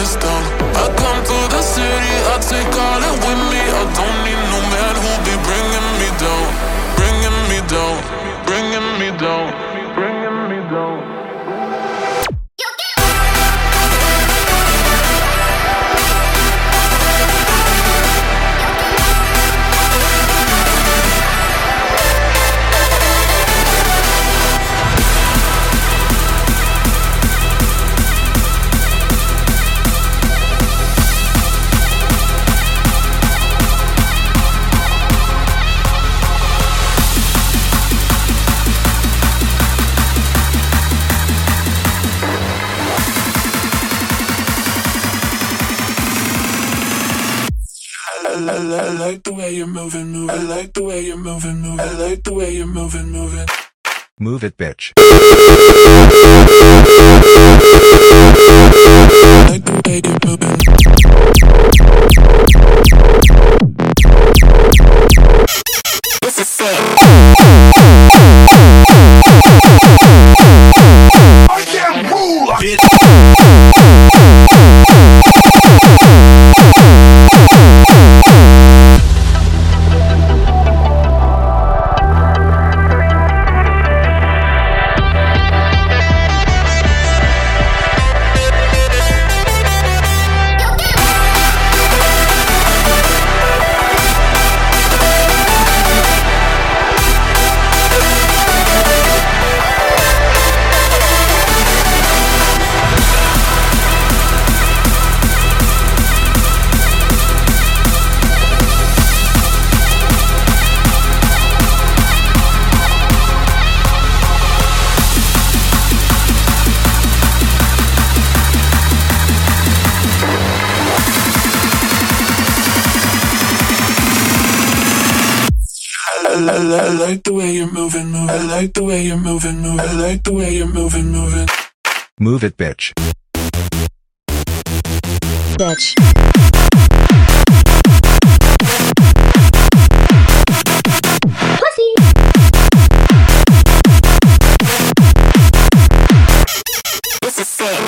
this down. I come to the city, I take all it with me. I don't need no man who'll be bringing me down, bringing me down, bringing me down, bringing me down. I like the way you're moving, moving. I like the way you're moving, moving. I like the way you're moving, moving. Move it, bitch. I like the way you're moving. This is sick. I can't rule, bitch. I like the way you're moving, moving. I like the way you're moving, moving. I like the way you're moving, moving. Move it, bitch. Bitch. Pussy. This is sick.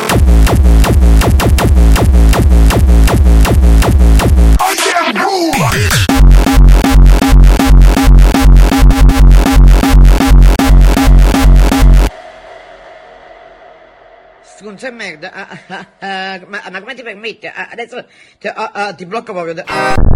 I can't rule, bitch. Scusa merda, ma come ti permetti? Adesso ti blocco proprio.